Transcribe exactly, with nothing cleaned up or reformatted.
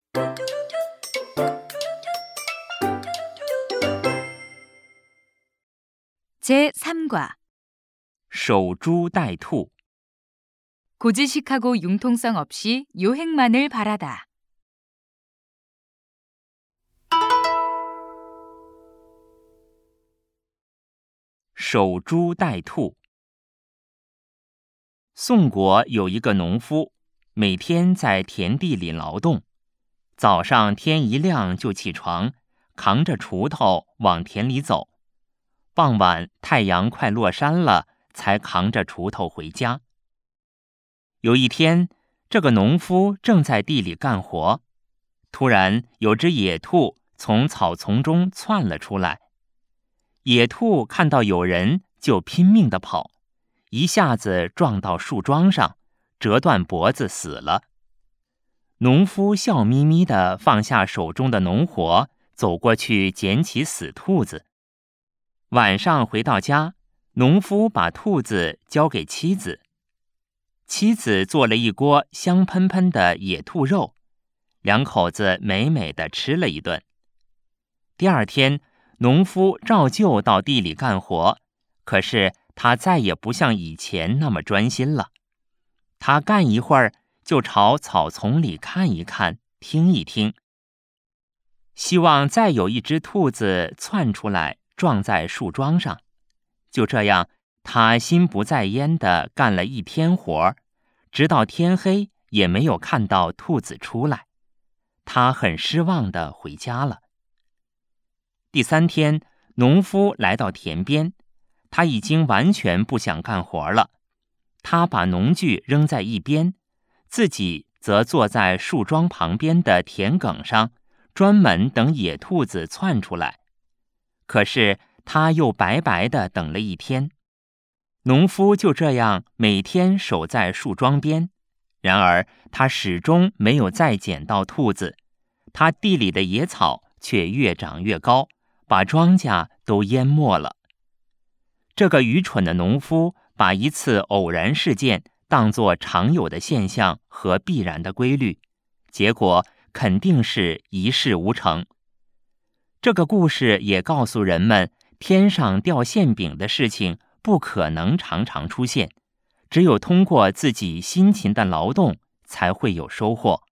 제삼 과 守株待兔。 고지식하고 융통성 없이 요행만을 바라다. 守株待兔。宋国有一个农夫，每天在田地里劳动，早上天一亮就起床，扛着锄头往田里走，傍晚太阳快落山了，才扛着锄头回家。有一天，这个农夫正在地里干活，突然有只野兔从草丛中窜了出来。野兔看到有人就拼命地跑，一下子撞到树桩上，折断脖子死了。农夫笑眯眯地放下手中的农活，走过去捡起死兔子。晚上回到家，农夫把兔子交给妻子。妻子做了一锅香喷喷的野兔肉，两口子美美地吃了一顿。第二天，农夫照旧到地里干活，可是他再也不像以前那么专心了。他干一会儿就朝草丛里看一看，听一听，希望再有一只兔子窜出来撞在树桩上。就这样，他心不在焉地干了一天活，直到天黑也没有看到兔子出来。他很失望地回家了。第三天，农夫来到田边，他已经完全不想干活了。他把农具扔在一边，自己则坐在树桩旁边的田埂上，专门等野兔子窜出来。可是他又白白地等了一天。农夫就这样每天守在树桩边，然而他始终没有再捡到兔子，他地里的野草却越长越高，把庄稼都淹没了。这个愚蠢的农夫把一次偶然事件当作常有的现象和必然的规律，结果肯定是一事无成。这个故事也告诉人们，天上掉馅饼的事情不可能常常出现，只有通过自己辛勤的劳动才会有收获。